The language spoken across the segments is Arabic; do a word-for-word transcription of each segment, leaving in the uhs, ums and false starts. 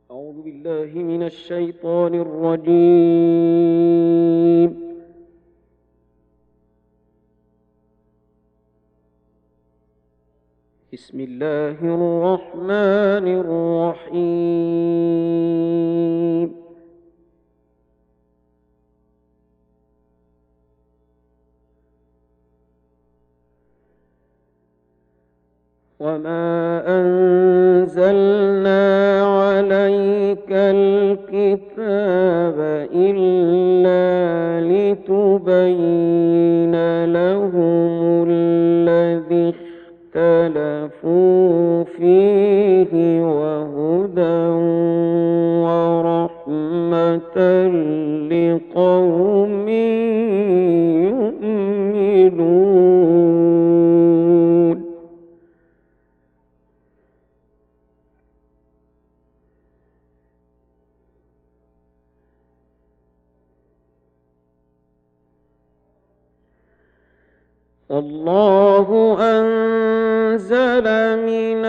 أعوذ بالله من الشيطان الرجيم. بسم الله الرحمن الرحيم. وما أنزلنا عليك الكتاب إلا لتبين لهم الذي اختلفوا فيه وهدى ورحمة لقوم يؤمنون. الله أنزل من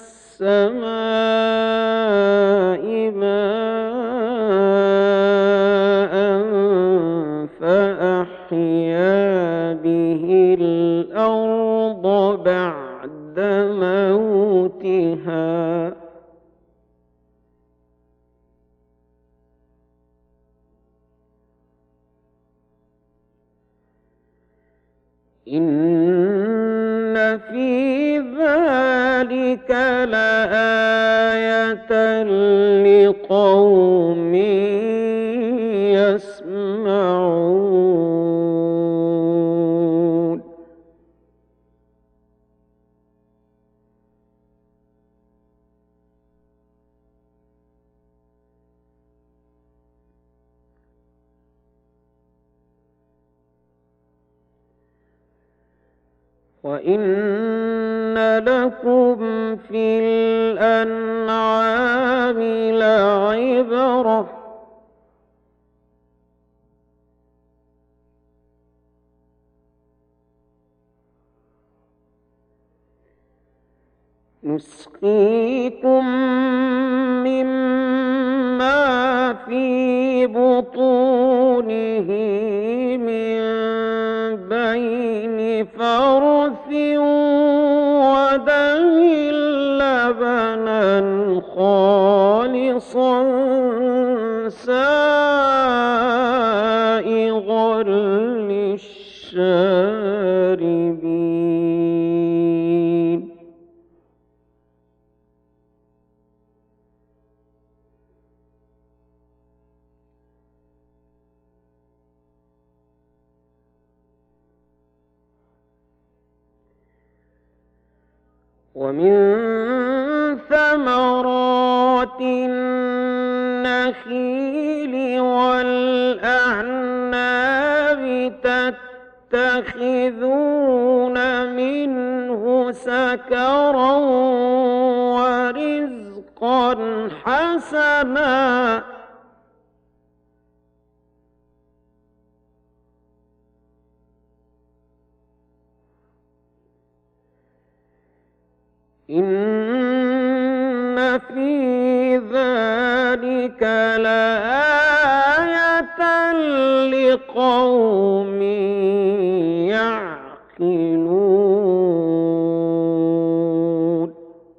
السماء ماء فأحيا به الأرض بعد موتها إن في ذلك لآية لقوم يسمعون. وإن لكم في الأنعام لعبرة نسقيكم مما في بطونه من بين فرث ودم لبنا خالصا سائغا للشاربين. ومن ثمرات النخيل والأعناب تتخذون منه سكرا ورزقا حسنا إن في ذلك لآية لقوم يعقلون.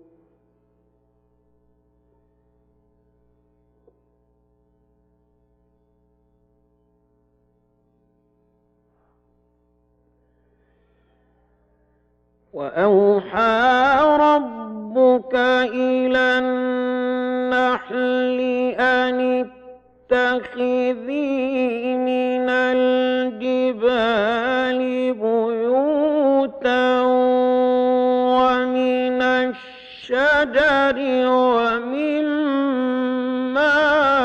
وأوحى ربك إلى النحل أن اتخذي من الجبال بيوتا ومن الشجر ومما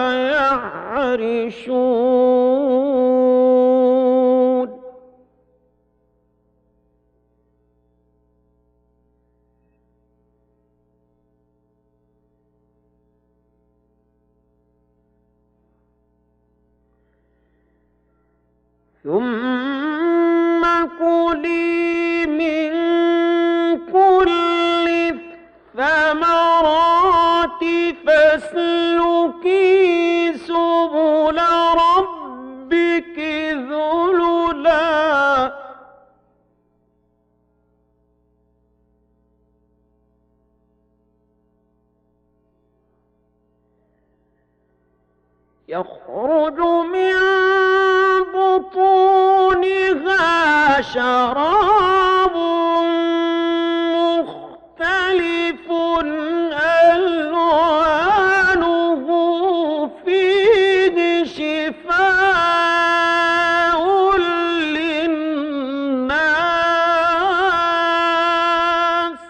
يعرشون. ثم كلي من كل الثمرات فاسلكي يخرج من بطونها شراب مختلف ألوانه فيه شفاء للناس.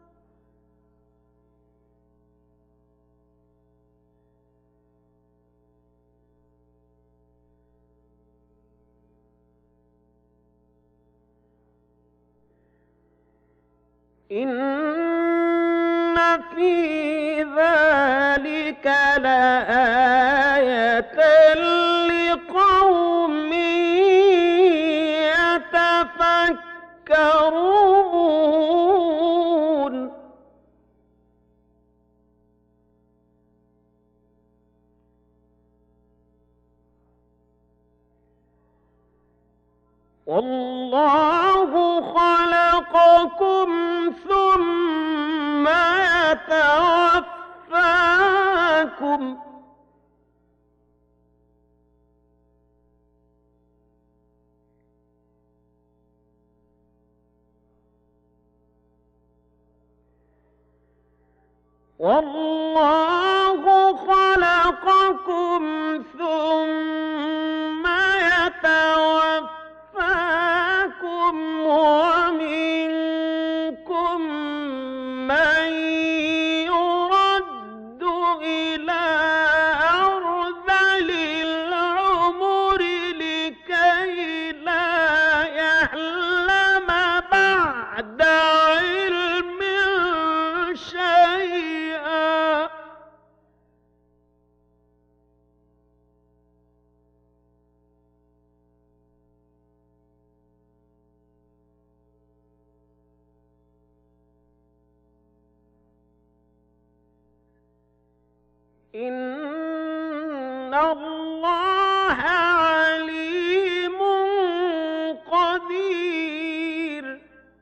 إن في ذلك لآية لقوم يتفكرون. والله خلقكم ثم يتوفاكم والله خلقكم ثم يتوفاكم ومنكم من يرد إلى أرذل العمر لكي لا يعلم بعد علم شيئا. إن الله عليم قدير.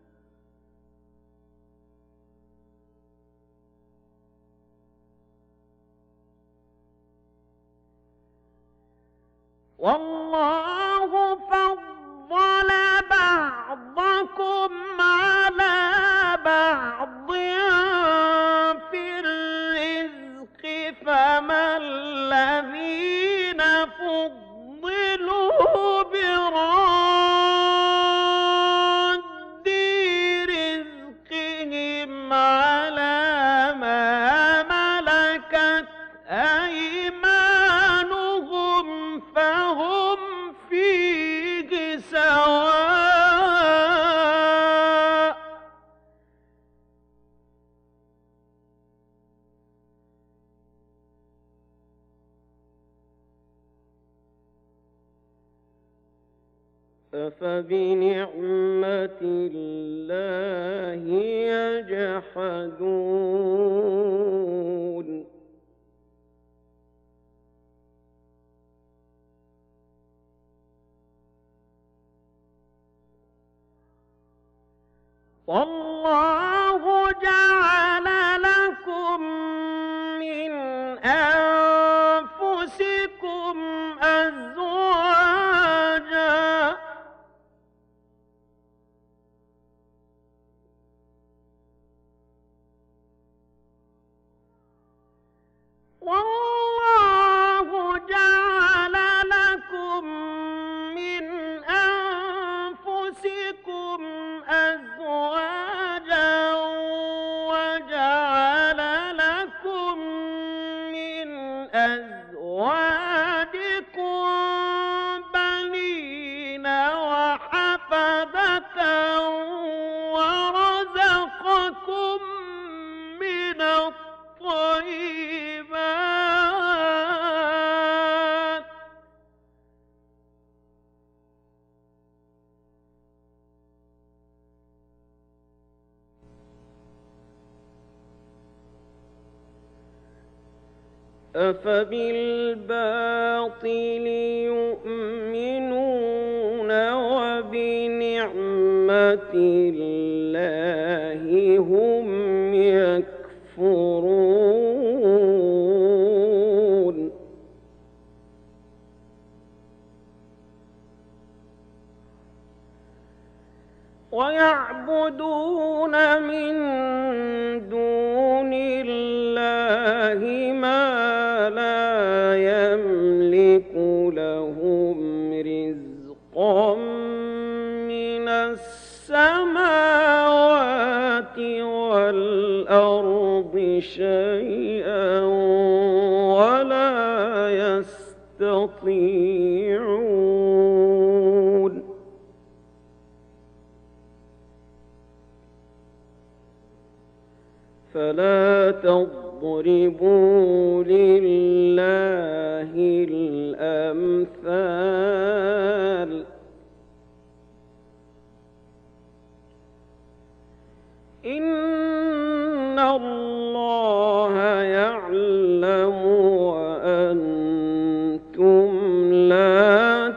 والله فضل بعضكم على بعض في الرزق، فما الذين فضلوا براد رزقهم على ما ملكت أيمانهم فهم فيه سواء. أفبنعمة الله يجحدون. والله جعل لكم من أنفسكم أزواجا والله جعل لكم من أنفسكم أزواجا وجعل لكم من أزواجكم بنين وحفدة ورزقكم من الطيبات. أفبالباطل يؤمنون وبنعمة الله هم يكفرون. تعبدون من دون الله ما لا يملك لهم رزقا من السماوات والأرض شيئا ولا يستطيعون. فلا تضربوا لله الأمثال إن الله يعلم وأنتم لا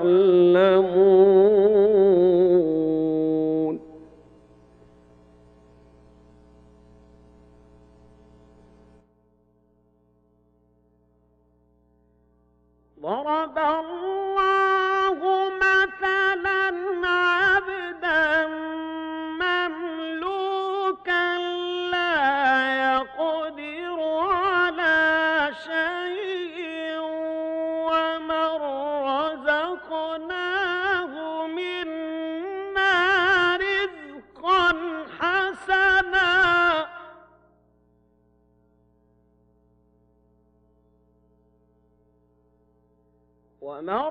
تعلمون. ضرب الله مثلا عبدا مملوكا لا يقدر على شيء ومن رزقناه منا رزقا حسنا ومن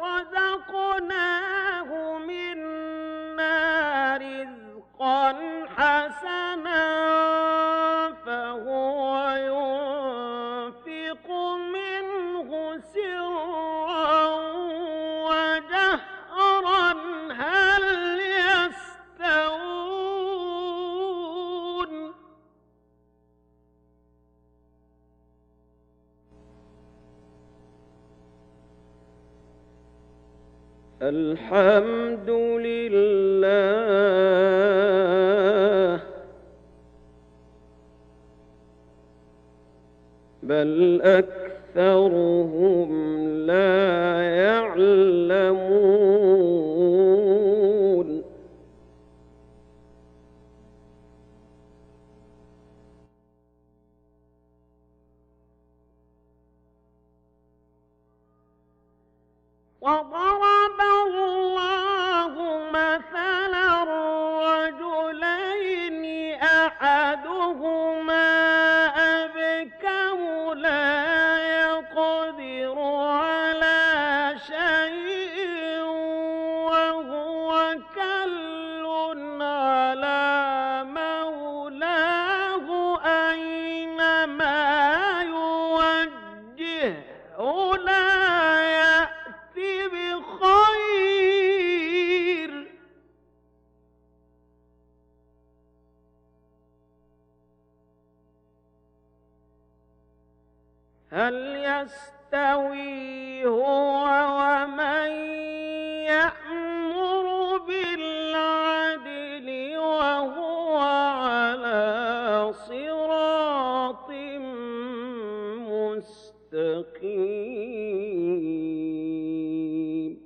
رزقناه منا رزقا حسنا فهو ينفق منه سرا وجهرا هل يستوون؟ الحمد لله بل أكثرهم لا يعلمون. وضرب الله مثلا رجلين أحدهما أبكم لا يقدر على شيء وهو كل على مولاه أينما يوجهه لا بخير هل يستوي هو ومن يأمر بالعدل وهو على صراط مستقيم.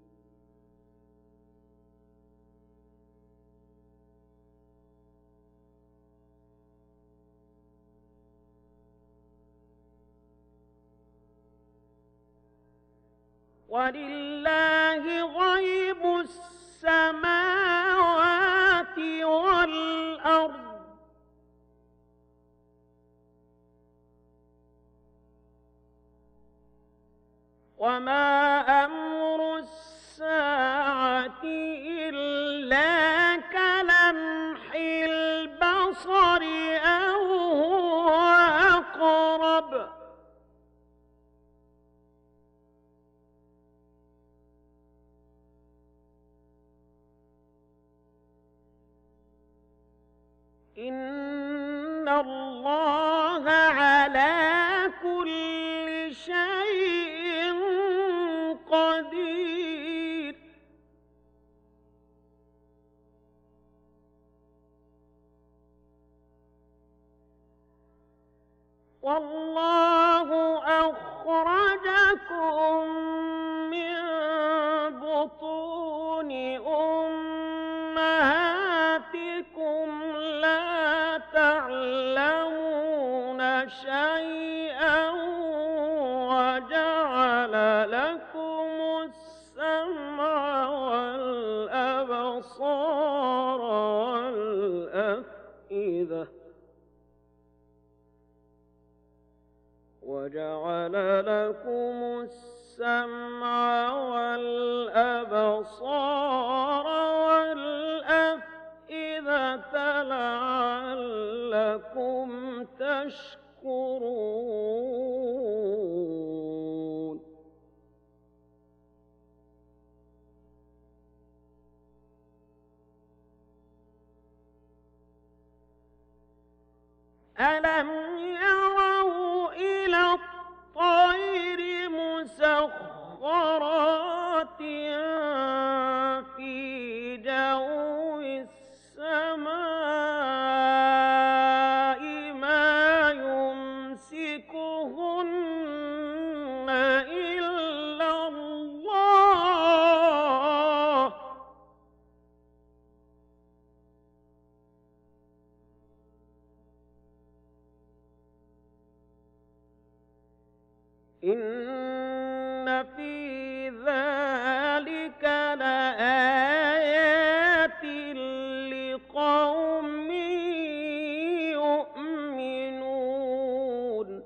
ولله غيب السماوات والأرض وما أمر الساعة إلا كلمح البصر أو هو أقرب إن الله على كل شيء قدير. والله أخرجكم من بطون أمهاتكم شيئا وجعل لكم السمع والأبصار والأفئدة وجعل لكم السمع والأبصار والأفئدة لعلكم تشكرون. ألم يروا إلى الطير مسخرات في جو السماء ما يمسكهن إلا الله إن في ذلك لآيات لقوم يؤمنون.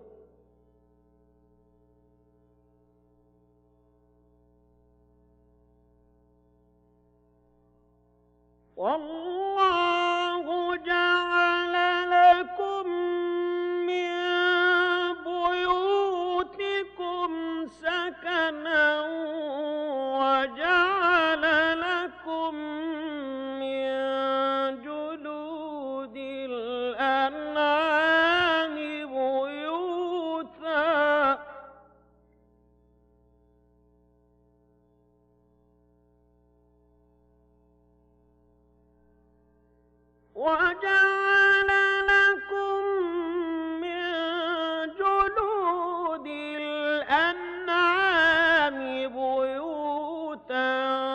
والله جعل لكم من بيوتكم سكنا وجعل لكم من جلود الأنعام بيوتا وجعل لكم من جلود الأنعام بيوتا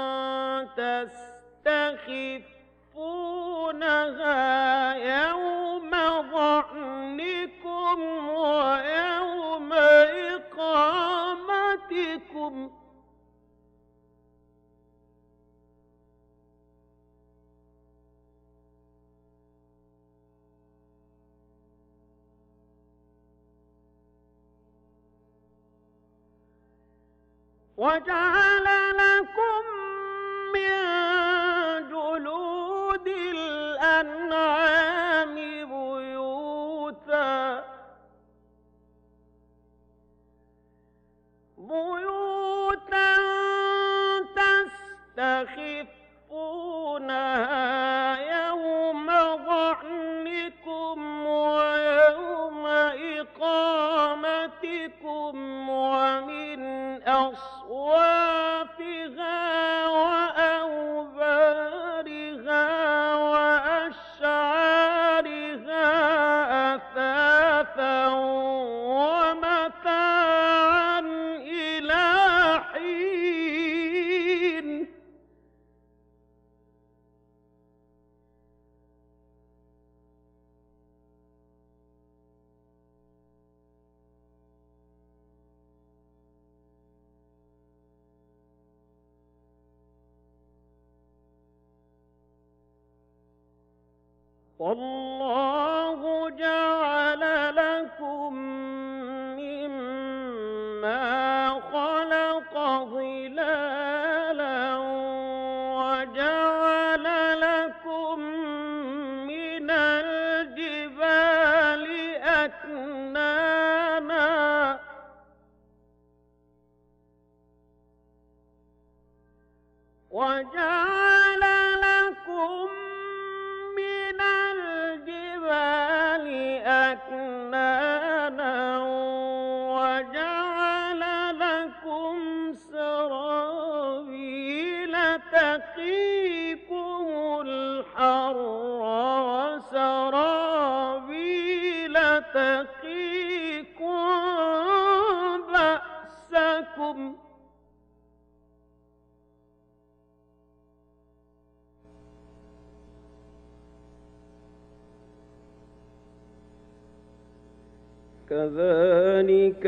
تستخفونها يوم ظعنكم ويوم إقامتكم وجعل لكم من جلود الأنعام بيوتا بيوتا تستخفونها يوم ظعنكم ويوم إقامتكم ومن أصوافها وأوبارها وأشعارها أثاثا ومتاعا إلى حين. والله جعل لكم مما خلق ظلالا وجعل لكم من الجبال أكنانا وجعل لكم من الجبال أكنانا وجعل لكم سرابيل تقيكم الحر وسرابيل تقيكم بأسكم كذلك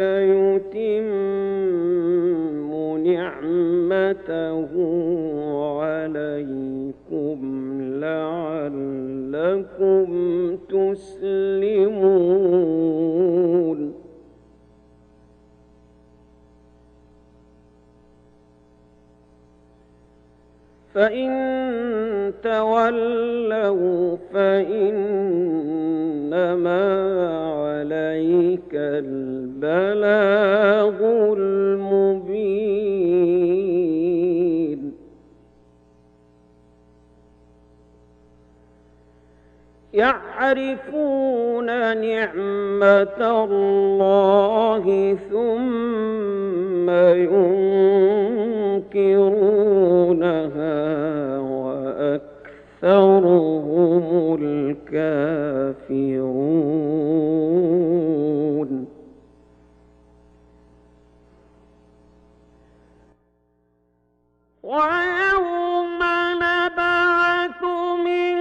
يتم نعمته عليكم لعلكم تسلمون. فإن تولوا فإنما عليك البلاغ المبين. يعرفون نعمة الله ثم ينكرونها وأكثرهم الكافرون. ويوم نبعث من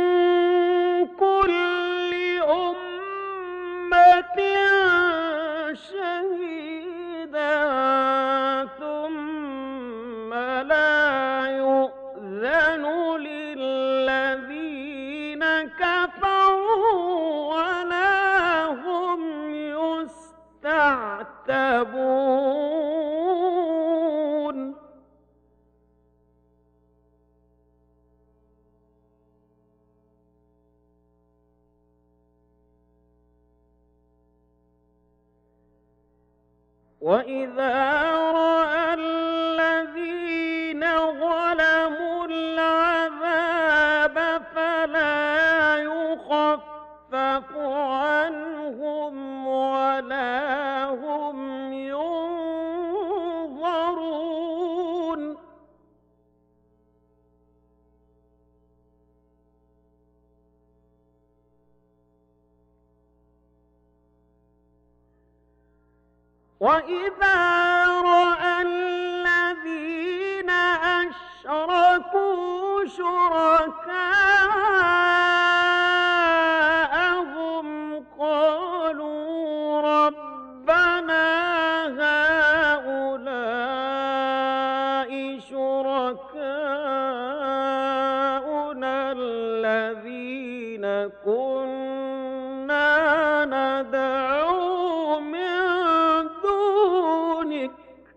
كل أمة شهيدا ثم لا يؤذن للذين كفروا ولا هم يستعتبون. وإذا رأى الذين ظلموا العذاب فلا يخفف عنهم ولا هم ينظرون. وإذا رأى الذين أشركوا شركاءهم قالوا ربنا هؤلاء شركاؤنا الذين كنا ندعو من دونك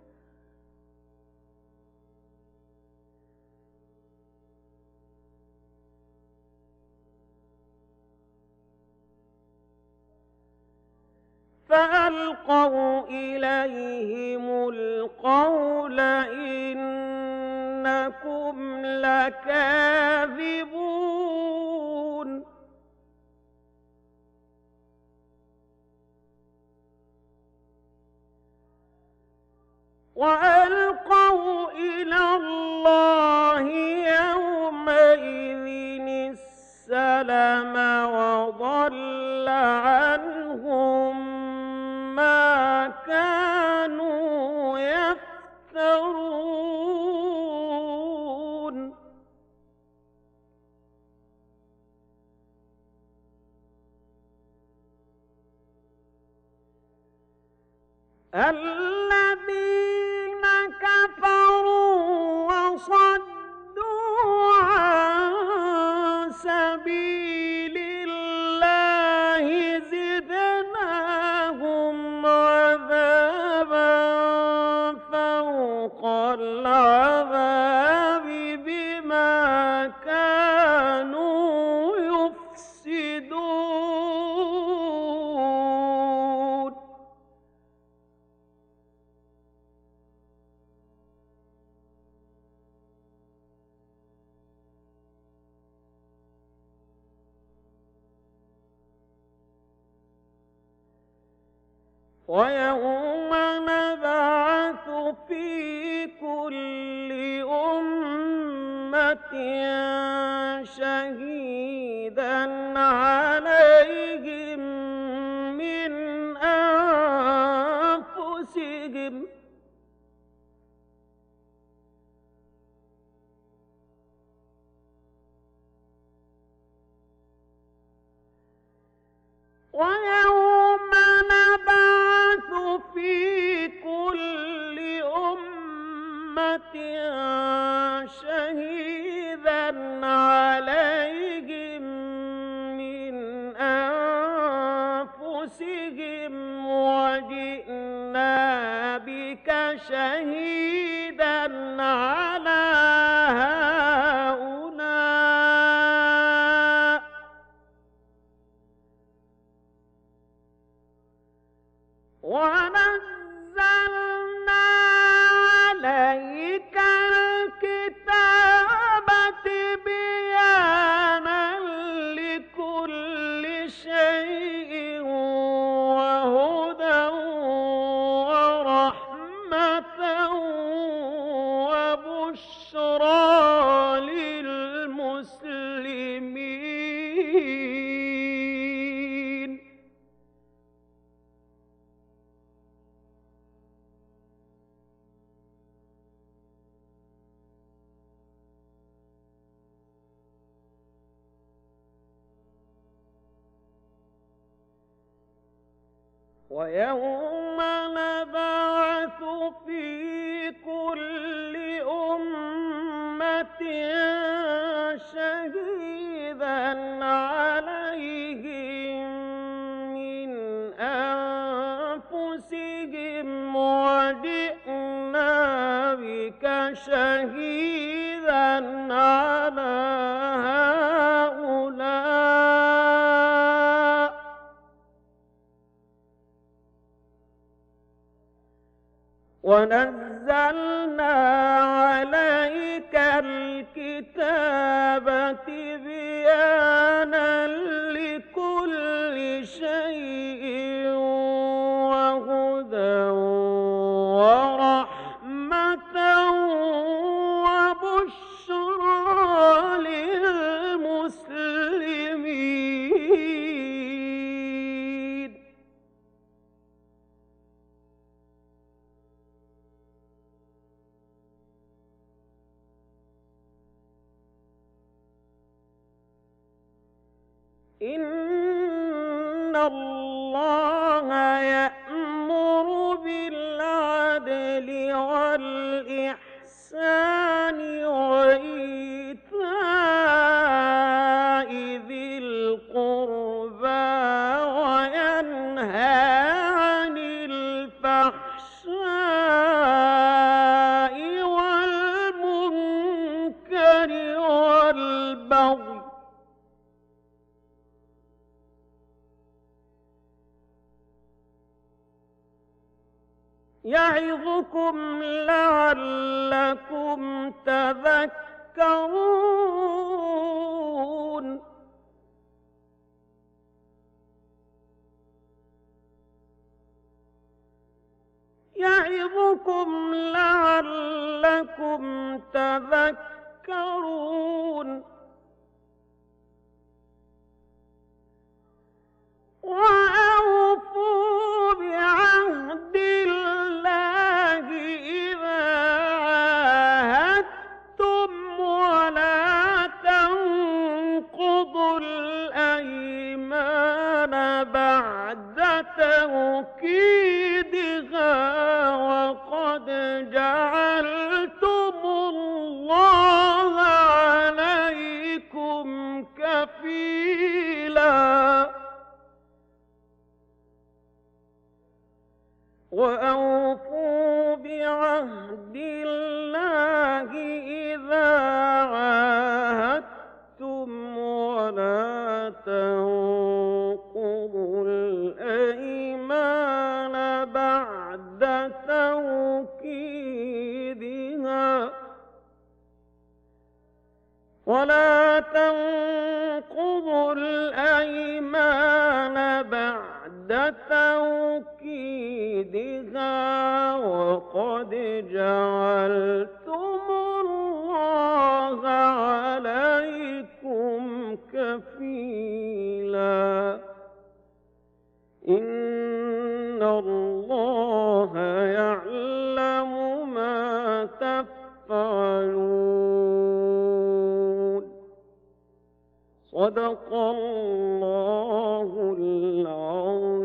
فألقوا إليهم القول إنكم لكاذبون. وألقوا إلى الله يومئذ السلم وضل عنهم ما كانوا يفترون. الذين كفروا وصدوا عن سبيل الله زدناهم عذابا فوق العذاب بما كانوا يفسدون. ويوم نبعث في كل أمة شهيدا عليهم من أنفسهم ويوم نبعث بك شهيدا على هؤلاء ونزلنا عليك الكتاب تبيانا لكل شيء وهدى ورحمة وبشرى للمسلمين. ويوم نبعث في كل أمة شهيدا عليهم من أنفسهم وجئنا بك شهيدا على هؤلاء ونزلنا عليك الكتاب تبيانا لكل شيء وهدى ورحمة وبشرى للمسلمين. إن الله يأمر بالعدل والإحسان وإيتاء ذي القربى وينهى عن الفحشاء والمنكر والبغي يعظكم لعلكم تذكرون. يعظكم لعلكم تذكرون. وأوفوا بعهد الله إذا عاهدتم ولا تنقضوا الأيمان بعد توكيدها وقد جعلتم الله عليكم كفيلا. وأوفوا بعهد الله إذا عاهدتم ولا تنقضوا الأيمان بعد توكيدها ولا تنقضوا الأيمان بعد توكيدها وقد جعلتم الله عليكم كفيلا. إن الله يعلم ما تفعلون. صدق الله العظيم.